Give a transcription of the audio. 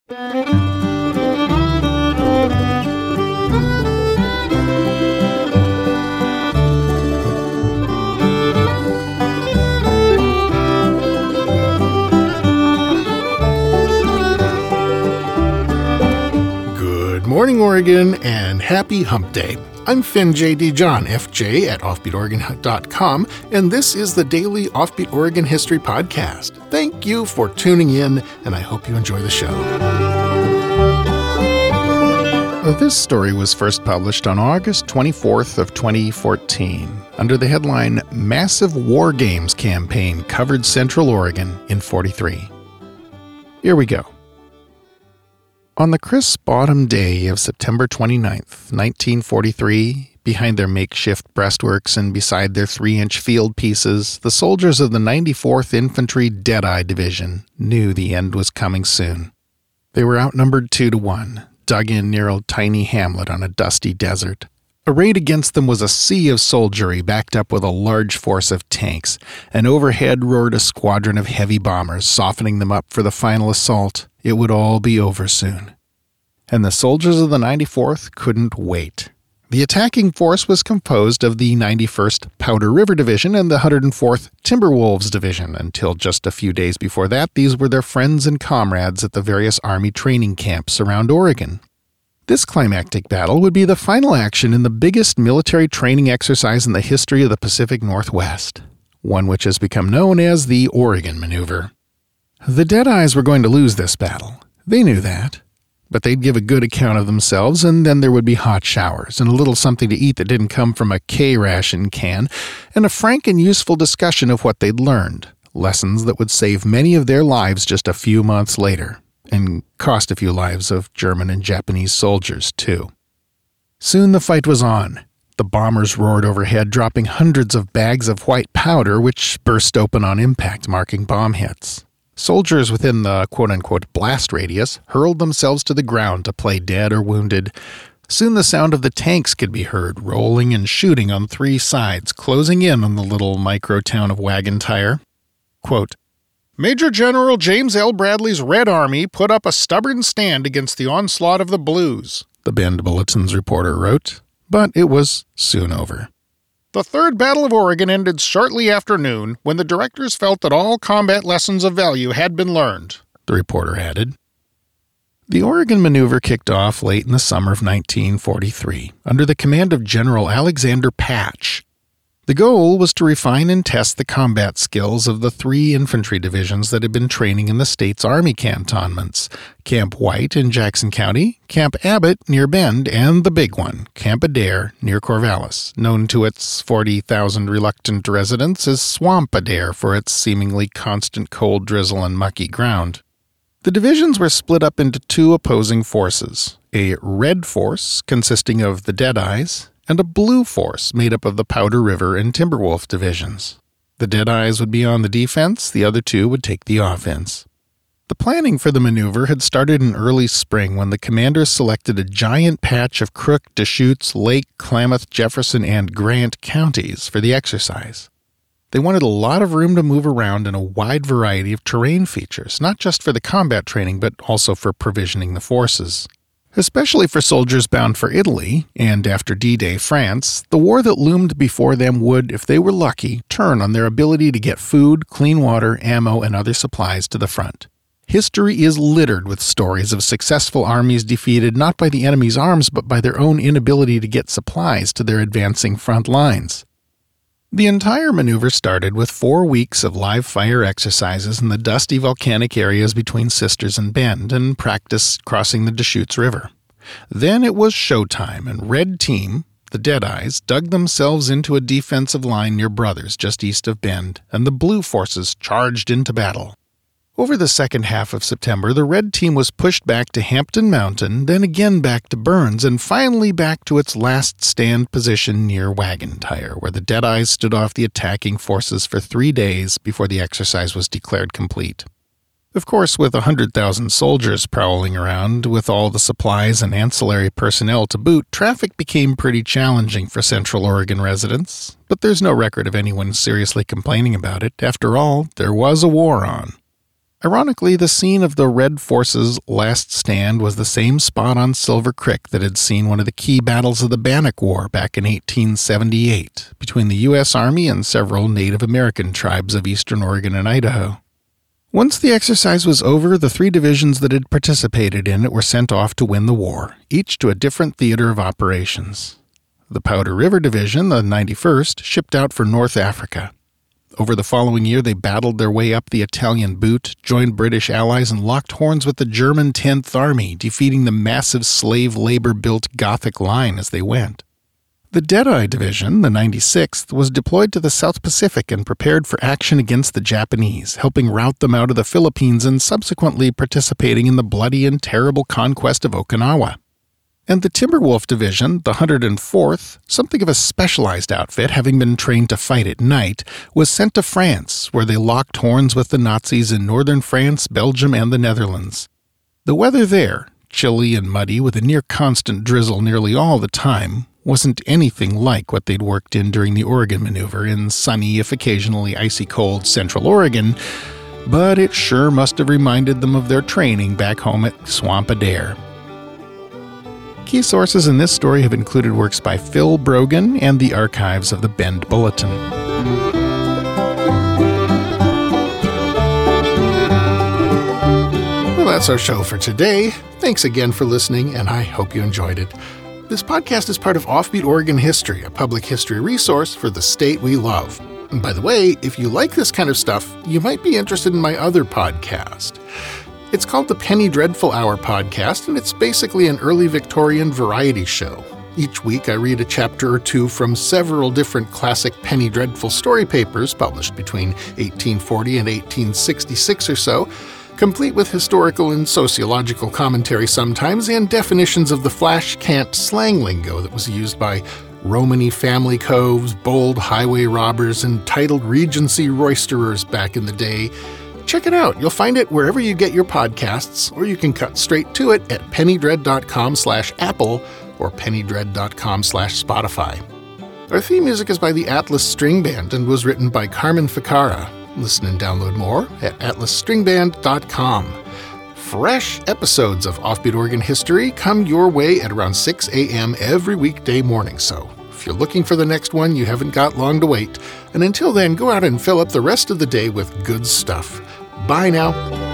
Good morning, Oregon, and happy Hump Day. I'm Finn J.D. John, FJ at OffbeatOregon.com, and this is the daily Offbeat Oregon History Podcast. Thank you for tuning in, and I hope you enjoy the show. This story was first published on August 24th of 2014 under the headline Massive War Games Campaign Covered Central Oregon in '43. Here we go. On the crisp autumn day of September 29th, 1943, behind their makeshift breastworks and beside their 3-inch field pieces, the soldiers of the 94th Infantry Deadeye Division knew the end was coming soon. They were outnumbered 2-1, dug in near a tiny hamlet on a dusty desert. Arrayed against them was a sea of soldiery backed up with a large force of tanks, and overhead roared a squadron of heavy bombers, softening them up for the final assault. It would all be over soon. And the soldiers of the 94th couldn't wait. The attacking force was composed of the 91st Powder River Division and the 104th Timberwolves Division. Until just a few days before that, these were their friends and comrades at the various Army training camps around Oregon. This climactic battle would be the final action in the biggest military training exercise in the history of the Pacific Northwest, one which has become known as the Oregon Maneuver. The Deadeyes were going to lose this battle. They knew that. But they'd give a good account of themselves, and then there would be hot showers, and a little something to eat that didn't come from a K-ration can, and a frank and useful discussion of what they'd learned, lessons that would save many of their lives just a few months later, and cost a few lives of German and Japanese soldiers, too. Soon the fight was on. The bombers roared overhead, dropping hundreds of bags of white powder, which burst open on impact, marking bomb hits. Soldiers within the quote-unquote blast radius hurled themselves to the ground to play dead or wounded. Soon the sound of the tanks could be heard, rolling and shooting on 3 sides, closing in on the little micro-town of Wagon Tire. Quote, Major General James L. Bradley's Red Army put up a stubborn stand against the onslaught of the Blues, the Bend Bulletin's reporter wrote, but it was soon over. The Third Battle of Oregon ended shortly after noon when the directors felt that all combat lessons of value had been learned, the reporter added. The Oregon Maneuver kicked off late in the summer of 1943 under the command of General Alexander Patch. The goal was to refine and test the combat skills of the 3 infantry divisions that had been training in the state's Army cantonments, Camp White in Jackson County, Camp Abbott near Bend, and the big one, Camp Adair near Corvallis, known to its 40,000 reluctant residents as Swamp Adair for its seemingly constant cold drizzle and mucky ground. The divisions were split up into 2 opposing forces, a red force consisting of the Deadeyes, and a blue force made up of the Powder River and Timberwolf divisions. The Deadeyes would be on the defense, the other 2 would take the offense. The planning for the maneuver had started in early spring when the commanders selected a giant patch of Crook, Deschutes, Lake, Klamath, Jefferson, and Grant counties for the exercise. They wanted a lot of room to move around and a wide variety of terrain features, not just for the combat training but also for provisioning the forces. Especially for soldiers bound for Italy, and after D-Day France, the war that loomed before them would, if they were lucky, turn on their ability to get food, clean water, ammo, and other supplies to the front. History is littered with stories of successful armies defeated not by the enemy's arms but by their own inability to get supplies to their advancing front lines. The entire maneuver started with 4 weeks of live-fire exercises in the dusty volcanic areas between Sisters and Bend and practice crossing the Deschutes River. Then it was showtime, and Red Team, the Deadeyes, dug themselves into a defensive line near Brothers just east of Bend, and the Blue forces charged into battle. Over the second half of September, the Red Team was pushed back to Hampton Mountain, then again back to Burns, and finally back to its last stand position near Wagon Tire, where the Deadeyes stood off the attacking forces for 3 days before the exercise was declared complete. Of course, with 100,000 soldiers prowling around, with all the supplies and ancillary personnel to boot, traffic became pretty challenging for Central Oregon residents, but there's no record of anyone seriously complaining about it. After all, there was a war on. Ironically, the scene of the Red Force's last stand was the same spot on Silver Creek that had seen one of the key battles of the Bannock War back in 1878 between the U.S. Army and several Native American tribes of eastern Oregon and Idaho. Once the exercise was over, the 3 divisions that had participated in it were sent off to win the war, each to a different theater of operations. The Powder River Division, the 91st, shipped out for North Africa. Over the following year, they battled their way up the Italian Butte, joined British allies, and locked horns with the German 10th Army, defeating the massive slave labor-built Gothic line as they went. The Deadeye Division, the 96th, was deployed to the South Pacific and prepared for action against the Japanese, helping rout them out of the Philippines and subsequently participating in the bloody and terrible conquest of Okinawa. And the Timberwolf Division, the 104th, something of a specialized outfit, having been trained to fight at night, was sent to France, where they locked horns with the Nazis in northern France, Belgium, and the Netherlands. The weather there, chilly and muddy with a near-constant drizzle nearly all the time, wasn't anything like what they'd worked in during the Oregon Maneuver in sunny, if occasionally icy cold, Central Oregon, but it sure must have reminded them of their training back home at Swamp Adair. Key sources in this story have included works by Phil Brogan and the archives of the Bend Bulletin. Well, that's our show for today. Thanks again for listening, and I hope you enjoyed it. This podcast is part of Offbeat Oregon History, a public history resource for the state we love. And by the way, if you like this kind of stuff, you might be interested in my other podcast. It's called the Penny Dreadful Hour podcast, and it's basically an early Victorian variety show. Each week I read a chapter or two from several different classic Penny Dreadful story papers published between 1840 and 1866 or so, complete with historical and sociological commentary sometimes, and definitions of the flash cant slang lingo that was used by Romany family coves, bold highway robbers, and titled Regency roisterers back in the day. Check it out. You'll find it wherever you get your podcasts, or you can cut straight to it at pennydread.com/Apple or pennydread.com/Spotify. Our theme music is by the Atlas String Band and was written by Carmen Ficara. Listen and download more at atlasstringband.com. Fresh episodes of Offbeat Oregon History come your way at around 6 a.m. every weekday morning, so if you're looking for the next one, you haven't got long to wait. And until then, go out and fill up the rest of the day with good stuff. Bye now.